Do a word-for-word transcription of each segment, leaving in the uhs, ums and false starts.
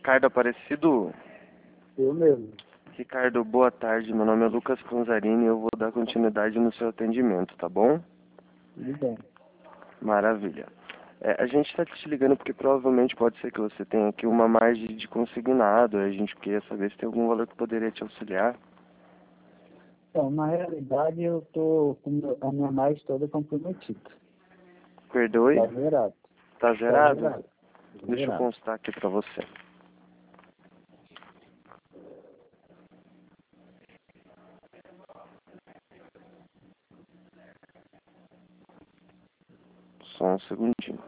Ricardo Aparecido. Eu mesmo. Ricardo, boa tarde. Meu nome é Lucas Conzarini e eu vou dar continuidade no seu atendimento, tá bom? Tudo bem. Maravilha. É, a gente está te ligando porque provavelmente pode ser que você tenha aqui uma margem de consignado. A gente queria saber se tem algum valor que poderia te auxiliar. Então, na realidade, eu tô com a minha margem toda comprometida. Perdoe? Tá zerado. Tá Tá zerado? zerado. Deixa eu Zerado. constar aqui pra você. Só um segundinho.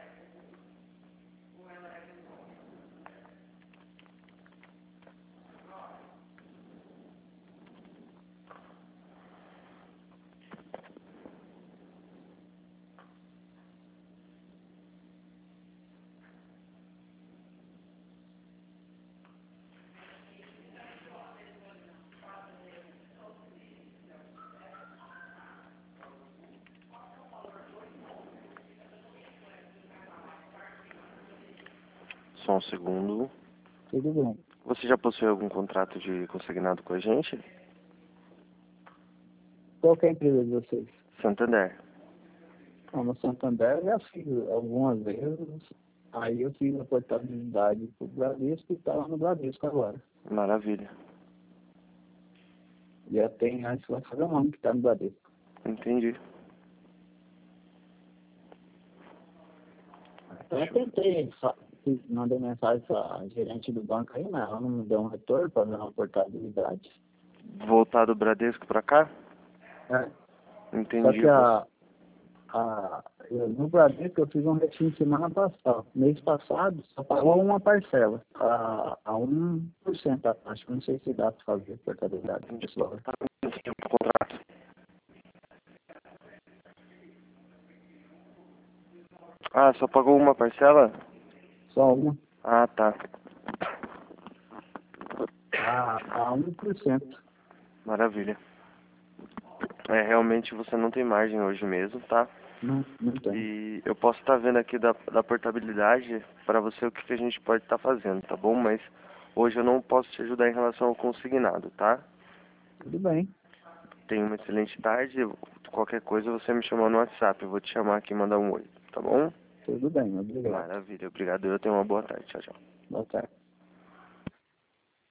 Só um segundo. Tudo bem. Você já possui algum contrato de consignado com a gente? Qual que é a empresa de vocês? Santander. Então, no Santander eu já fiz algumas vezes. Aí eu fiz a portabilidade pro Bradesco e tá lá no Bradesco agora. Maravilha. Já tem a Instagram que tá no Bradesco. Entendi. Eu tentei, fa- fiz- mandei mensagem pra gerente do banco aí, mas ela não me deu um retorno para dar uma portabilidade. Voltar do Bradesco pra cá? É. Só Entendi. que a, a, eu, no Bradesco eu fiz um retiro semana passada. Mês passado só pagou uma parcela, a, a um por cento da taxa. Não sei se dá para fazer portabilidade com esse valor. Contrato. Ah, só pagou uma parcela? Só uma, Ah, tá. a, a um por cento. Maravilha. É, realmente você não tem margem hoje mesmo, tá? Não, não tem. E eu posso estar vendo aqui da, da portabilidade para você o que, que a gente pode estar fazendo, tá bom? Mas hoje eu não posso te ajudar em relação ao consignado, tá? Tudo bem. Tenha uma excelente tarde. Qualquer coisa você me chamar no WhatsApp. Eu vou te chamar aqui e mandar um oi, tá bom? Tudo bem, obrigado. Maravilha. Obrigado. Eu tenho uma boa tarde. Tchau, tchau. Boa tarde.